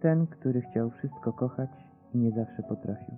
ten, który chciał wszystko kochać i nie zawsze potrafił.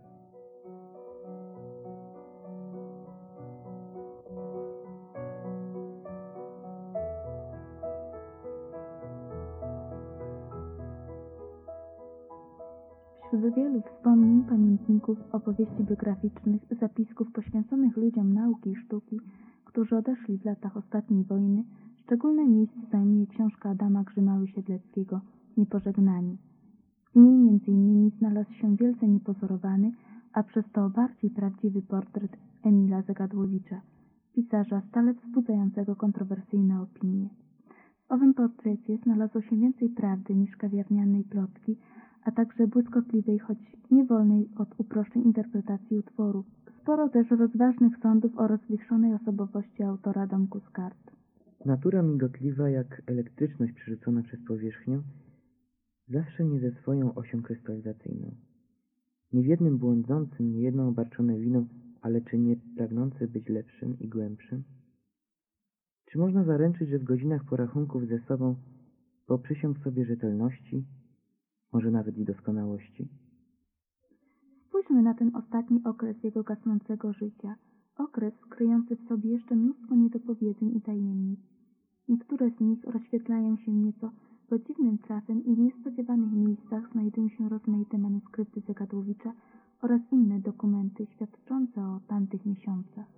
Wśród wielu wspomnień, pamiętników, opowieści biograficznych, zapisków poświęconych ludziom nauki i sztuki, którzy odeszli w latach ostatniej wojny, szczególne miejsce zajmuje książka Adama Grzymały-Siedleckiego „Niepożegnani”. W niej m.in. znalazł się wielce niepozorowany, a przez to bardziej prawdziwy portret Emila Zegadłowicza, pisarza stale wzbudzającego kontrowersyjne opinie. W owym portrecie znalazło się więcej prawdy niż kawiarnianej plotki, a także błyskotliwej, choć nie wolnej od uproszczeń interpretacji utworu. Sporo też rozważnych sądów o rozwichrzonej osobowości autora domku z kart. Natura migotliwa jak elektryczność przerzucona przez powierzchnię, zawsze nie ze swoją osią krystalizacyjną. Nie w jednym błądzącym, nie jedno obarczone winą, ale czy nie pragnące być lepszym i głębszym? Czy można zaręczyć, że w godzinach porachunków ze sobą poprzysiąg sobie rzetelności, może nawet i doskonałości? Spójrzmy na ten ostatni okres jego gasnącego życia. Okres kryjący w sobie jeszcze mnóstwo niedopowiedzeń i tajemnic. Niektóre z nich rozświetlają się nieco, bo dziwnym trafem i w niespodziewanych miejscach znajdują się rozmaite manuskrypty Zegadłowicza oraz inne dokumenty świadczące o tamtych miesiącach.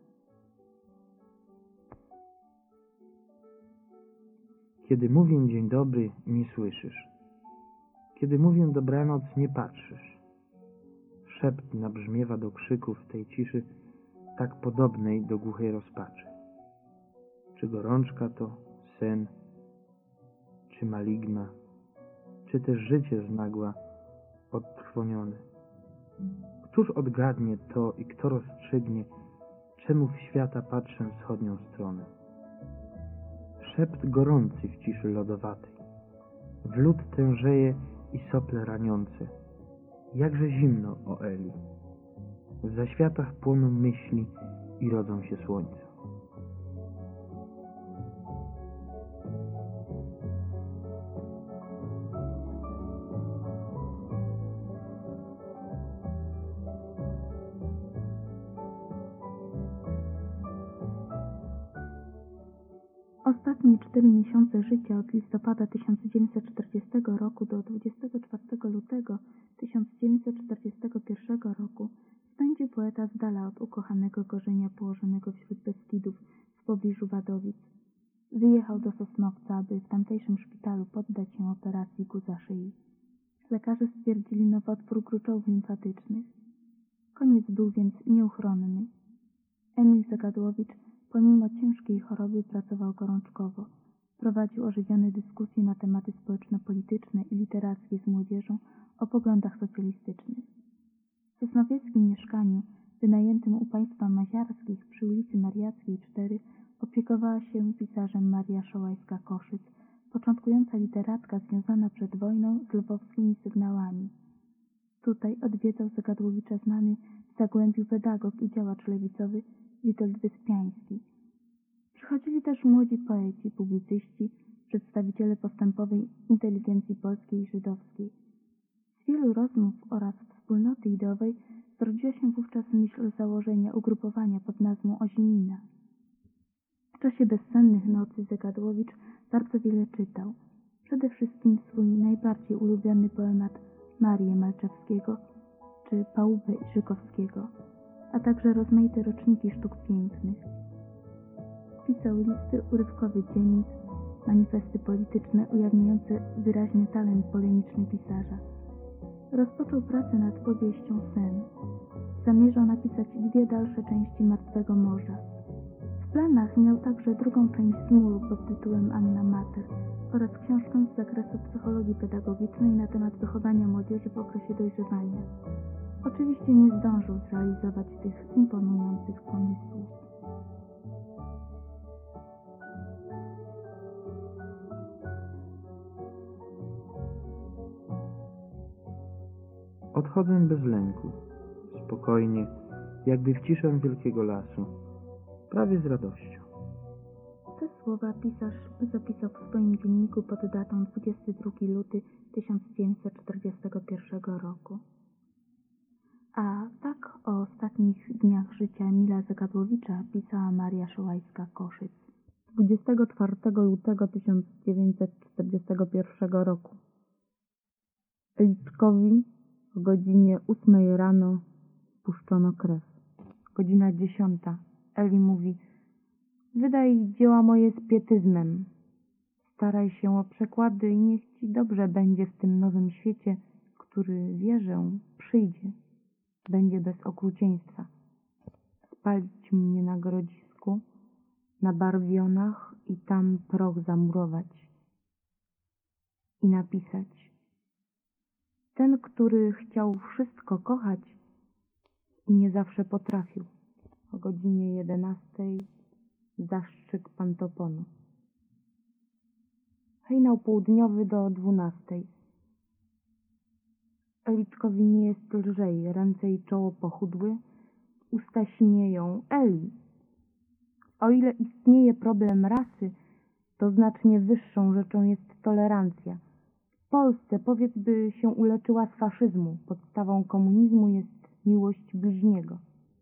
Kiedy mówię dzień dobry, nie słyszysz. Kiedy mówię dobranoc, nie patrzysz. Szept nabrzmiewa do krzyków tej ciszy, tak podobnej do głuchej rozpaczy. Czy gorączka to sen, czy maligna, czy też życie znagła odtrwonione? Któż odgadnie to i kto rozstrzygnie, czemu w świata patrzę wschodnią stronę? Szept gorący w ciszy lodowatej, w lód tężeje i sople raniące. Jakże zimno, o Eli! W zaświatach płoną myśli i rodzą się słońca. Ostatnie 4 miesiące życia od listopada 1940 roku do 24 lutego 1941 roku spędził poeta z dala od ukochanego korzenia położonego wśród Beskidów w pobliżu Wadowic. Wyjechał do Sosnowca, aby w tamtejszym szpitalu poddać się operacji guza szyi. Lekarze stwierdzili nowotwór gruczołów limfatycznych. Koniec był więc nieuchronny. Emil Zegadłowicz pomimo ciężkiej choroby pracował gorączkowo. Prowadził ożywione dyskusje na tematy społeczno-polityczne i literackie z młodzieżą o poglądach socjalistycznych. W sosnowieckim mieszkaniu, wynajętym u państwa Maziarskich przy ulicy Mariackiej 4, opiekowała się pisarzem Maria Szołajska-Koszyc, początkująca literatka związana przed wojną z lwowskimi sygnałami. Tutaj odwiedzał Zegadłowicza znany w Zagłębiu pedagog i działacz lewicowy Witold Wyspiański. Przychodzili też młodzi poeci, publicyści, przedstawiciele postępowej inteligencji polskiej i żydowskiej. Z wielu rozmów oraz wspólnoty ideowej zrodziła się wówczas myśl założenia ugrupowania pod nazwą Ozimina. W czasie bezsennych nocy Zegadłowicz bardzo wiele czytał. Przede wszystkim swój najbardziej ulubiony poemat Marię Malczewskiego czy Pałubę Iżykowskiego, a także rozmaite roczniki sztuk pięknych. Pisał listy urywkowych dziennik, manifesty polityczne ujawniające wyraźny talent polemiczny pisarza. Rozpoczął pracę nad powieścią Sen. Zamierzał napisać 2 dalsze części Martwego Morza. W planach miał także drugą część Zmuru pod tytułem Anna Mater oraz książkę z zakresu psychologii pedagogicznej na temat wychowania młodzieży w okresie dojrzewania. Oczywiście nie zdążył zrealizować tych imponujących pomysłów. Odchodzę bez lęku, spokojnie, jakby w ciszę wielkiego lasu, prawie z radością. Te słowa pisarz zapisał w swoim dzienniku pod datą 22 luty 1941 roku. A tak o ostatnich dniach życia Emila Zagadłowicza pisała Maria Szołajska-Koszyc. 24 lutego 1941 roku. Liczkowi o godzinie 8 rano spuszczono krew. Godzina 10. Eli mówi: wydaj dzieła moje z pietyzmem. Staraj się o przekłady i niech ci dobrze będzie w tym nowym świecie, który, wierzę, przyjdzie. Będzie bez okrucieństwa. Spalić mnie na grodzisku, na barwionach i tam proch zamurować. I napisać: ten, który chciał wszystko kochać i nie zawsze potrafił. O godzinie 11 zastrzyk pantoponu. Hejnał południowy do 12. Eliczkowi nie jest lżej, ręce i czoło pochudły, usta sinieją. Eli! O ile istnieje problem rasy, to znacznie wyższą rzeczą jest tolerancja. W Polsce, powiedz, by się uleczyła z faszyzmu. Podstawą komunizmu jest miłość bliźniego.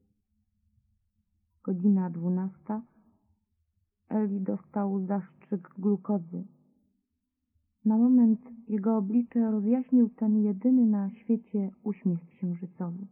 Godzina 12. Eli dostał zastrzyk glukozy. Na moment jego oblicze rozjaśnił ten jedyny na świecie uśmiech księżycowy.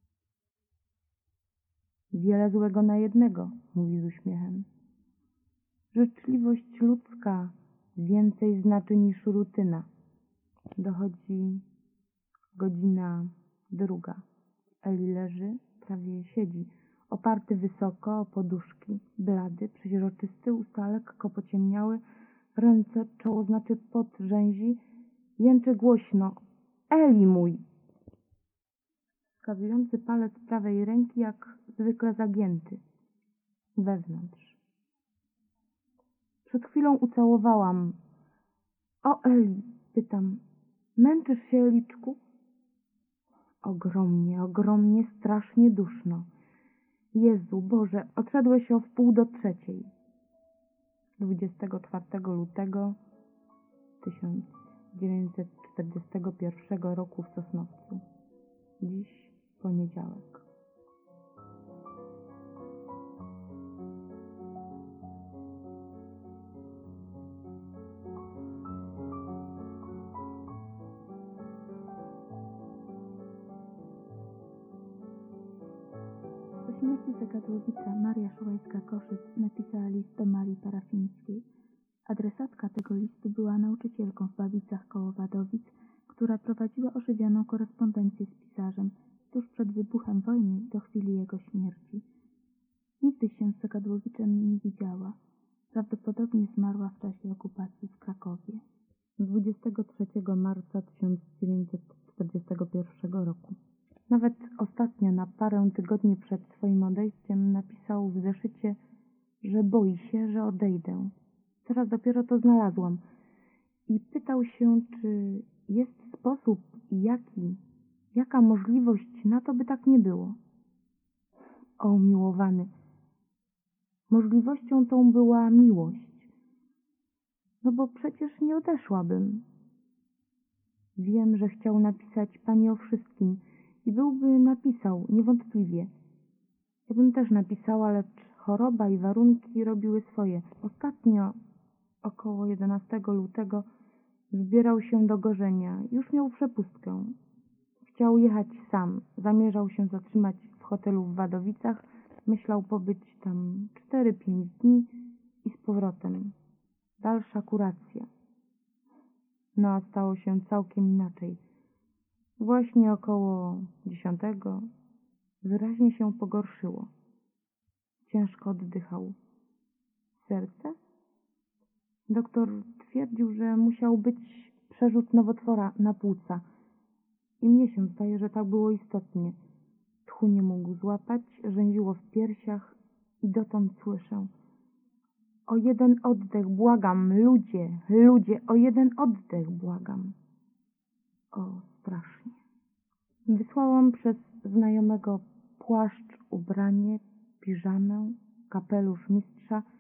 Wiele złego na jednego, mówi z uśmiechem. Życzliwość ludzka więcej znaczy niż rutyna. Dochodzi godzina 2. Eli leży, prawie siedzi, oparty wysoko o poduszki, blady, przeźroczysty, usta lekko pociemniały, ręce, czoło znaczy pot rzęzi, jęczy głośno: Eli mój! Wskazujący palec prawej ręki jak zwykle zagięty. Wewnątrz. Przed chwilą ucałowałam. O Eli, pytam, męczysz się, Eliczku? Ogromnie, strasznie duszno. Jezu, Boże, odszedłeś o 2:30. 24 lutego 1941 roku w Sosnowcu. Dziś poniedziałek. Po śmierci Zagadłowicza Maria Szołajska-Koszyc napisała list do Marii Parafińskiej. Adresatka tego listu była nauczycielką w Babicach koło Wadowic, która prowadziła ożywioną korespondencję z pisarzem tuż przed wybuchem wojny do chwili jego śmierci. Nigdy się z Zagadłowiczem nie widziała. Prawdopodobnie zmarła w czasie okupacji w Krakowie. 23 marca 1941 roku. Nawet ostatnio, na parę tygodni przed swoim odejściem, napisał w zeszycie, że boi się, że odejdę. Teraz dopiero to znalazłam. I pytał się, czy jest sposób i jaka możliwość na to, by tak nie było. O, umiłowany! Możliwością tą była miłość. No bo przecież nie odeszłabym. Wiem, że chciał napisać pani o wszystkim i byłby napisał, niewątpliwie. Ja bym też napisała, lecz choroba i warunki robiły swoje. Ostatnio, około 11 lutego, zbierał się do Gorzenia. Już miał przepustkę. Chciał jechać sam. Zamierzał się zatrzymać w hotelu w Wadowicach. Myślał pobyć tam 4-5 dni i z powrotem. Dalsza kuracja. No a stało się całkiem inaczej. Właśnie około 10 wyraźnie się pogorszyło. Ciężko oddychał. Serce? Doktor twierdził, że musiał być przerzut nowotwora na płuca. I mnie się zdaje, że tak było istotnie. Tchu nie mógł złapać, rzęziło w piersiach i dotąd słyszę: o jeden oddech, błagam, ludzie, o jeden oddech, błagam. O, strasznie. Wysłałam przez znajomego płaszcz, ubranie, piżamę, kapelusz mistrza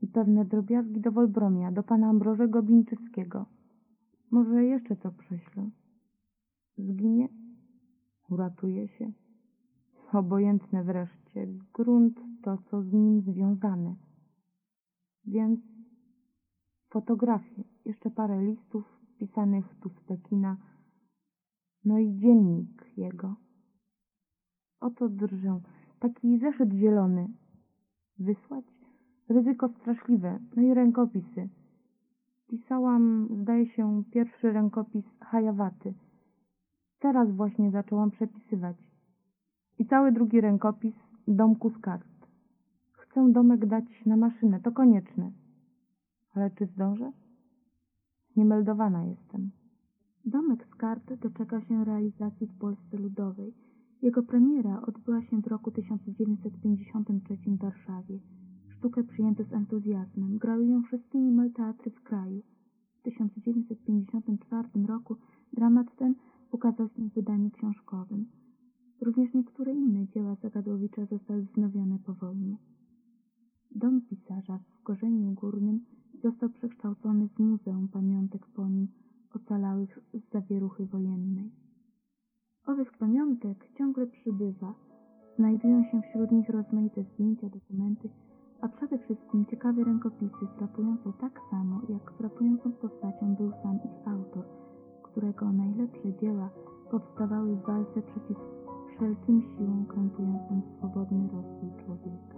i pewne drobiazgi do Wolbromia, do pana Ambrożego Bińczewskiego. Może jeszcze co prześlę. Zginie? Uratuje się. Obojętne wreszcie. Grunt to, co z nim związane. Więc fotografie, jeszcze parę listów pisanych tu z Pekina, no i dziennik jego. Oto drżę. Taki zeszyt zielony. Wysłać? Ryzyko straszliwe. No i rękopisy. Pisałam, zdaje się, pierwszy rękopis Hajawaty. Teraz właśnie zaczęłam przepisywać. I cały drugi rękopis domku z kart. Chcę domek dać na maszynę, to konieczne. Ale czy zdążę? Niemeldowana jestem. Domek z kart doczeka się realizacji w Polsce Ludowej. Jego premiera odbyła się w roku 1953 w Warszawie. Sztukę przyjęto z entuzjazmem. Grały ją wszystkie niemal teatry w kraju. W 1954 roku dramat ten ukazał się w wydaniu książkowym. Również niektóre inne dzieła Zagadłowicza zostały wznowione po wojnie. Dom pisarza w Korzeniu Górnym został przekształcony w Muzeum Pamiątek po nim ocalałych z zawieruchy wojennej. Owych pamiątek ciągle przybywa. Znajdują się wśród nich rozmaite zdjęcia, dokumenty, a przede wszystkim ciekawe rękopisy, frapujące tak samo, jak frapującą postacią był sam ich autor, którego najlepsze dzieła powstawały w walce przeciw wszelkim siłom krępującym swobodny rozwój człowieka.